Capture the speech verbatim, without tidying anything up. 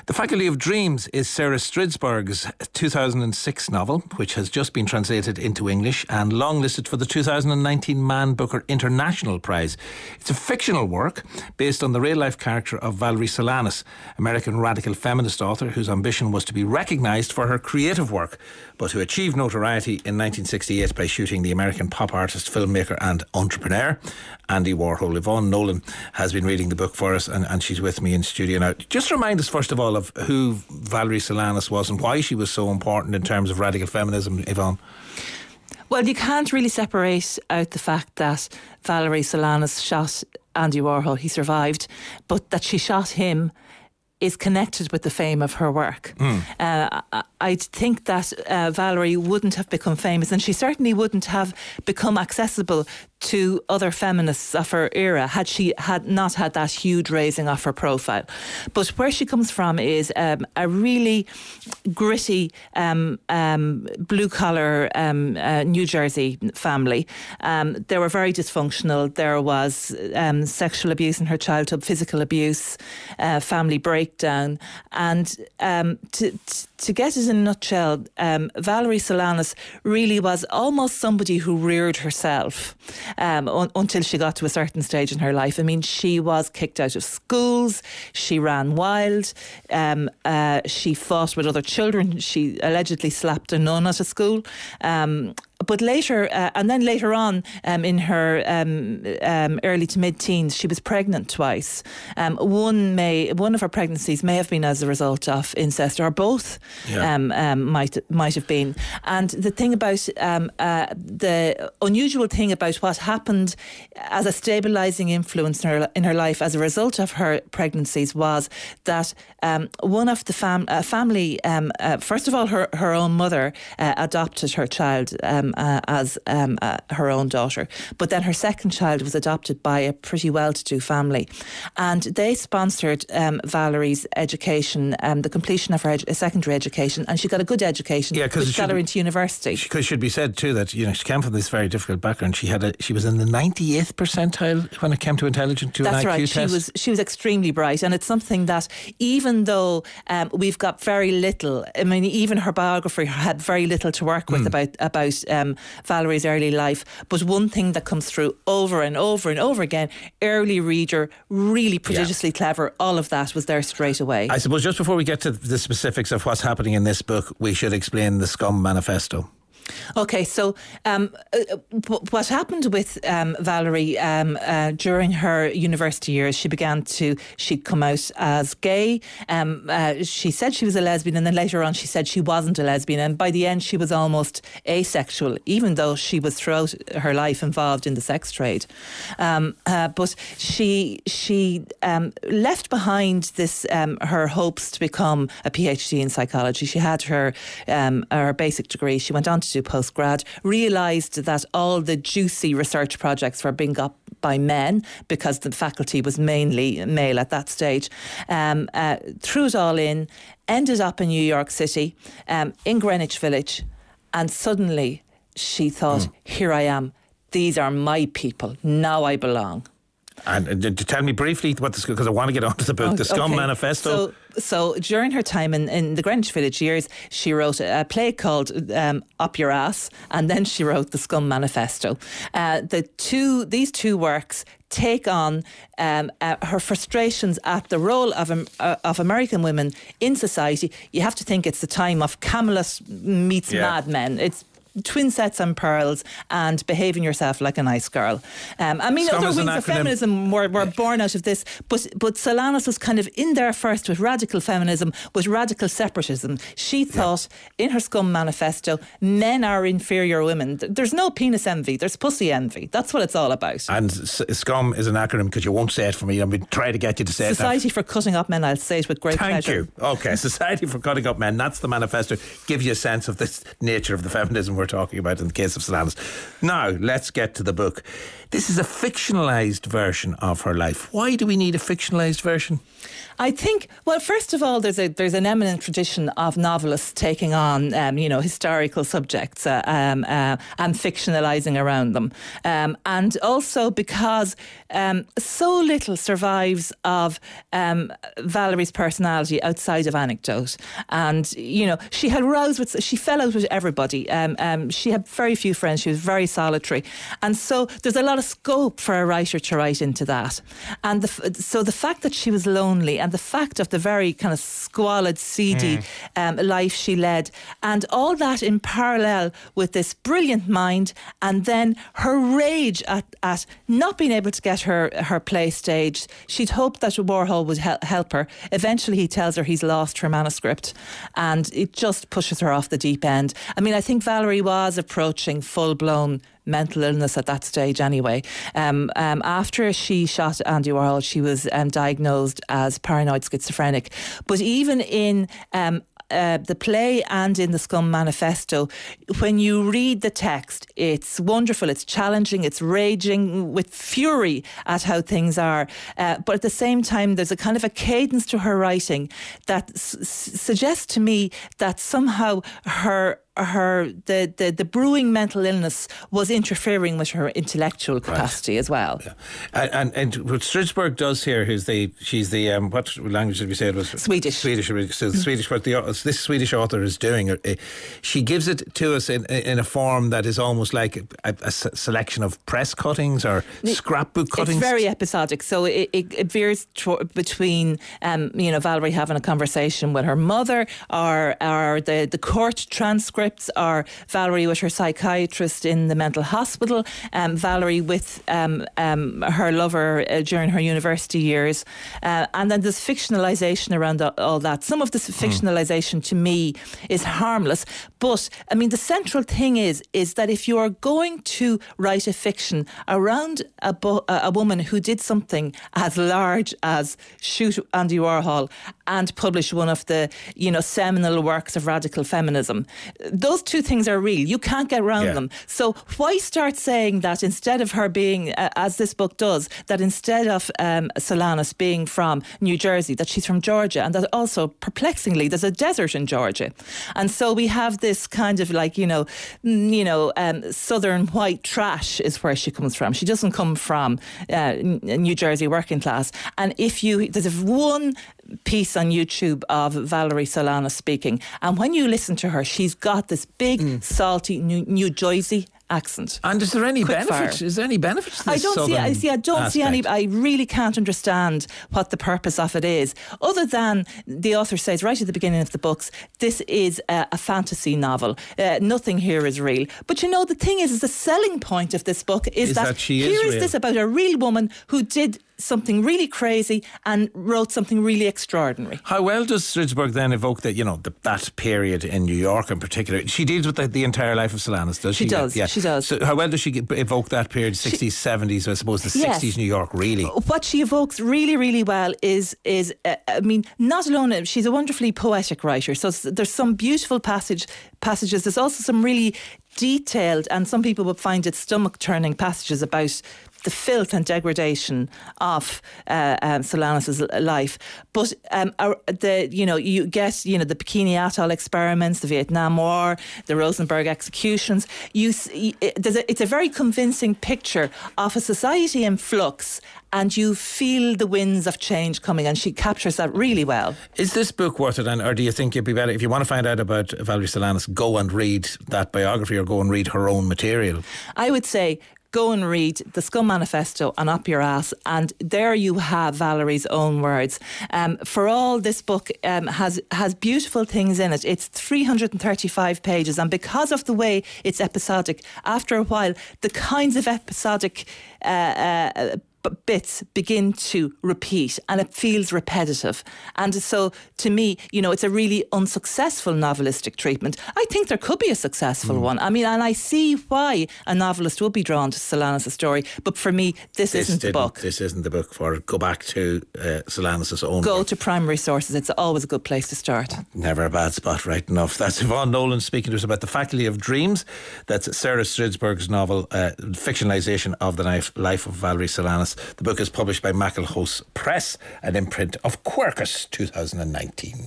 The Faculty of Dreams is Sarah Stridsberg's two thousand six novel, which has just been translated into English and longlisted for the two thousand nineteen Man Booker International Prize. It's a fictional work based on the real-life character of Valerie Solanas, American radical feminist author whose ambition was to be recognised for her creative work, but who achieved notoriety in nineteen sixty-eight by shooting the American pop artist, filmmaker and entrepreneur Andy Warhol. Yvonne Nolan has been reading the book for us, and, and she's with me in studio now. Just remind us first of all of who Valerie Solanas was and why she was so important in terms of radical feminism, Yvonne. Well, you can't really separate out the fact that Valerie Solanas shot Andy Warhol. He survived, but that she shot him is connected with the fame of her work. Mm. Uh, I, I think that uh, Valerie wouldn't have become famous, and she certainly wouldn't have become accessible to other feminists of her era had she had not had that huge raising of her profile. But where she comes from is um, a really gritty um, um, blue-collar um, uh, New Jersey family. Um, they were very dysfunctional. There was um, sexual abuse in her childhood, physical abuse, uh, family breakdown. And um, to, to, to get it in a nutshell, um, Valerie Solanas really was almost somebody who reared herself. Um, un- until she got to a certain stage in her life. I mean, she was kicked out of schools, she ran wild, um, uh, she fought with other children, she allegedly slapped a nun at a school. Um, But later, uh, and then later on, um, in her um, um, early to mid-teens, she was pregnant twice. Um, one may, one of her pregnancies may have been as a result of incest, or both yeah. um, um, might might have been. And the thing about um, uh, the unusual thing about what happened as a stabilising influence in her in her life as a result of her pregnancies was that um, one of the fam- uh, family, um, uh, first of all, her her own mother uh, adopted her child. Um, Uh, as um, uh, her own daughter. But then her second child was adopted by a pretty well-to-do family. And they sponsored um, Valerie's education, um, the completion of her edu- secondary education, and she got a good education, yeah, which got her into university. Because it should be said too that, you know, she came from this very difficult background. She had a, she was in the ninety-eighth percentile when it came to intelligence, to That's an I Q right. test. She was she was extremely bright, and it's something that even though um, we've got very little, I mean, even her biography had very little to work with mm. about about. Um, Valerie's early life, but one thing that comes through over and over and over again, early reader, really prodigiously yeah. clever, all of that was there straight away. I suppose just before we get to the specifics of what's happening in this book, we should explain the Scum Manifesto. Okay, so um, uh, what happened with um, Valerie um, uh, during her university years, she began to, she'd come out as gay. Um, uh, she said she was a lesbian, and then later on she said she wasn't a lesbian. And by the end, she was almost asexual, even though she was throughout her life involved in the sex trade. Um, uh, but she she um, left behind this um, her hopes to become a PhD in psychology. She had her um, her basic degree. She went on to do postgrad, realised that all the juicy research projects were being got by men because the faculty was mainly male at that stage. Um, uh, threw it all in, ended up in New York City, um, in Greenwich Village, and suddenly she thought, mm. here I am, these are my people, now I belong. And uh, to tell me briefly what the, because I want to get onto the book, oh, the Scum okay. Manifesto. So, so during her time in, in the Greenwich Village years, she wrote a, a play called um, Up Your Ass, and then she wrote the Scum Manifesto. Uh, the two, these two works take on um, uh, her frustrations at the role of um, uh, of American women in society. You have to think it's the time of Camelot meets yeah. Mad Men. It's twin sets and pearls and behaving yourself like a nice girl. Um, I mean, Scum other wings of feminism were, were born out of this, but but Solanas was kind of in there first with radical feminism, with radical separatism. She thought yeah. in her Scum Manifesto, men are inferior women. There's no penis envy, there's pussy envy. That's what it's all about. And S- Scum is an acronym because you won't say it for me. I'm going to try to get you to say Society it. Society for Cutting Up Men. I'll say it with great Thank pleasure. Thank you. Okay, Society for Cutting Up Men. That's the manifesto. Gives you a sense of the nature of the feminism we're we're talking about in the case of Solanus. Now, let's get to the book. This is a fictionalised version of her life. Why do we need a fictionalised version? I think, well, first of all, there's a there's an eminent tradition of novelists taking on, um, you know, historical subjects uh, um, uh, and fictionalising around them. Um, and also because um, so little survives of um, Valerie's personality outside of anecdote. And, you know, she had rows with, she fell out with everybody. Um, um, she had very few friends. She was very solitary. And so there's a lot of scope for a writer to write into that. And the, so the fact that she was lonely, and the fact of the very kind of squalid, seedy mm. um, life she led, and all that in parallel with this brilliant mind, and then her rage at, at not being able to get her, her play staged. She'd hoped that Warhol would hel- help her. Eventually he tells her he's lost her manuscript, and it just pushes her off the deep end. I mean, I think Valerie was approaching full-blown mental illness at that stage anyway. Um, um, after she shot Andy Warhol, she was um, diagnosed as paranoid schizophrenic. But even in um, uh, the play and in the Scum Manifesto, when you read the text, it's wonderful, it's challenging, it's raging with fury at how things are. Uh, but at the same time, there's a kind of a cadence to her writing that s- suggests to me that somehow her her the, the, the brewing mental illness was interfering with her intellectual capacity right. as well. Yeah. And, and and what Stridsberg does here is the she's the um, what language did we say it was? Swedish. Swedish. So the Swedish. What the this Swedish author is doing, uh, she gives it to us in in a form that is almost like a, a selection of press cuttings or scrapbook cuttings. It's very episodic, so it, it, it veers to, between um, you know Valerie having a conversation with her mother, or or the the court transcript. Are Valerie with her psychiatrist in the mental hospital, um, Valerie with um, um, her lover uh, during her university years, uh, and then there's fictionalisation around all that. Some of this fictionalisation to me is harmless, but I mean the central thing is is that if you are going to write a fiction around a, bo- a woman who did something as large as shoot Andy Warhol and publish one of the you know seminal works of radical feminism, those two things are real. You can't get around yeah. them. So why start saying that instead of her being, uh, as this book does, that instead of um, Solanus being from New Jersey, that she's from Georgia, and that also, perplexingly, there's a desert in Georgia. And so we have this kind of like, you know, you know, um, southern white trash is where she comes from. She doesn't come from uh, New Jersey working class. And if you, there's one piece on YouTube of Valerie Solanus speaking, and when you listen to her, she's got this big, mm. salty New, New Jersey accent. And is there any Quick benefit? fire. Is there any benefit to this I don't see. I see. I don't aspect? see any. I really can't understand what the purpose of it is, other than the author says right at the beginning of the books, this is a, a fantasy novel. Uh, nothing here is real. But you know, the thing is, is the selling point of this book is, is that, that she here is is real. this about a real woman who did something really crazy and wrote something really extraordinary. How well does Stridsberg then evoke that, you know, the, that period in New York in particular? She deals with the, the entire life of Solanus, does she? She does, yeah. she does. So how well does she get, evoke that period, sixties, she, seventies, I suppose the yes. sixties New York, really? What she evokes really, really well is, is uh, I mean, not alone, she's a wonderfully poetic writer, so there's some beautiful passage passages. There's also some really detailed, and some people would find it stomach-turning passages about the filth and degradation of uh, um, Solanus's life. But um, our, the you know you get you know the Bikini Atoll experiments, the Vietnam War, the Rosenberg executions. You see, there's a, it's a very convincing picture of a society in flux, and you feel the winds of change coming, and she captures that really well. Is this book worth it, and or do you think it'd be better if you want to find out about Valerie Solanus, go and read that biography or go and read her own material? I would say go and read the Scum Manifesto and Up Your Ass, and there you have Valerie's own words. Um, for all, this book um, has has beautiful things in it. It's three hundred thirty-five pages, and because of the way it's episodic, after a while, the kinds of episodic uh, uh, b- bits begin to repeat and it feels repetitive. And so to me, you know, it's a really unsuccessful novelistic treatment. I think there could be a successful mm. one. I mean, and I see why a novelist would be drawn to Solanus' story, but for me, this, this isn't the book. This isn't the book for it. Go back to uh, Solanus' own Go book. to primary sources. It's always a good place to start. Never a bad spot, right enough. That's Yvonne Nolan speaking to us about The Faculty of Dreams. That's Sarah Stridsberg's novel, uh, fictionalisation of the life, life of Valerie Solanas. The book is published by Maclehose Press, an imprint of Quercus two thousand nineteen.